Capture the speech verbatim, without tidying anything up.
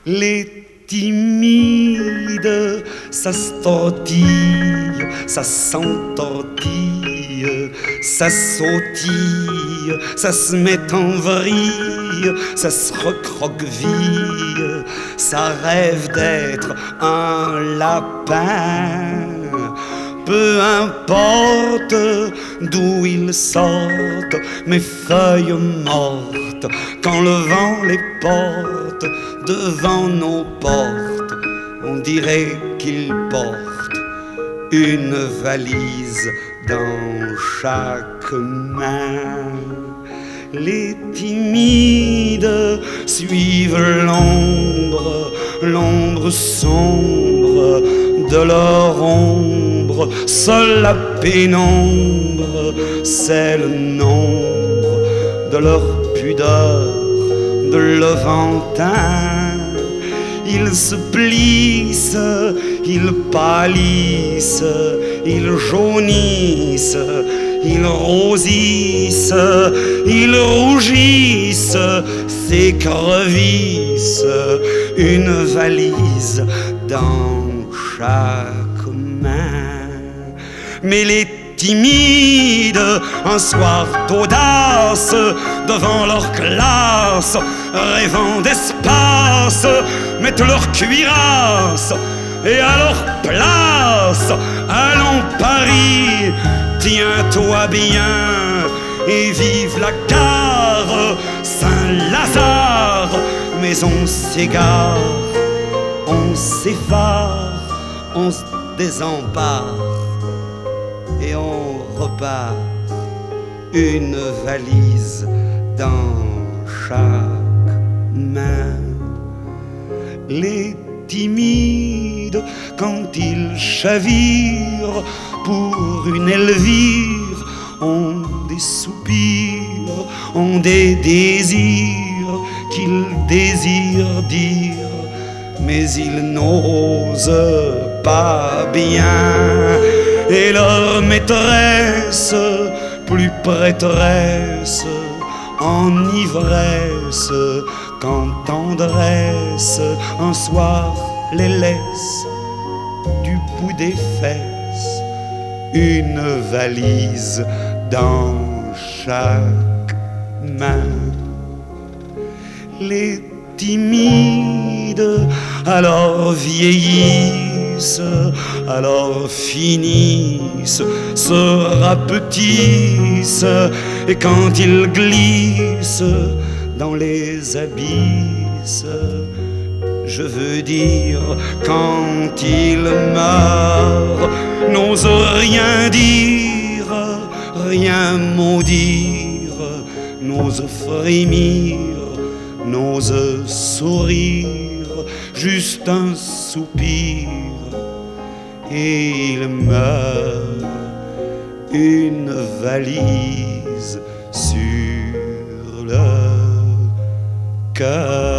Les timides, ça se tortille, ça s'entortille, ça sautille, ça se met en vrille, ça se recroqueville, ça rêve d'être un lapin. Peu importe d'où ils sortent, mes feuilles mortes, quand le vent les porte devant nos portes, on dirait qu'ils portent une valise dans chaque main. Les timides suivent l'ombre, l'ombre sombre de leur ombre. Seule la pénombre, c'est le nombre de leur pudeur, de levantin. Ils se plissent, ils pâlissent, ils jaunissent, ils rosissent, ils rougissent, s'écrevissent, une valise dans chaque main. Mais les timides, un soir d'audace, devant leur classe, rêvant d'espace, mettent leur cuirasse et à leur place, allons Paris, tiens-toi bien et vive la gare Saint-Lazare. Mais on s'égare, on s'effare, on se désempare et on repart, une valise dans chaque main. Les timides, quand ils chavirent pour une Elvire, ont des soupirs, ont des désirs qu'ils désirent dire, mais ils n'osent pas bien. Et leur maîtresse, plus prêtresse, en ivresse qu'en tendresse, un soir les laisse du bout des fesses, une valise dans chaque main. Les timides alors vieillissent, alors finissent, se rapetissent, et quand ils glissent dans les abysses, je veux dire quand ils meurent, n'osent rien dire, rien maudire, n'osent frémir, n'osent sourire, juste un soupir, et ils meurent, une valise sur le cœur.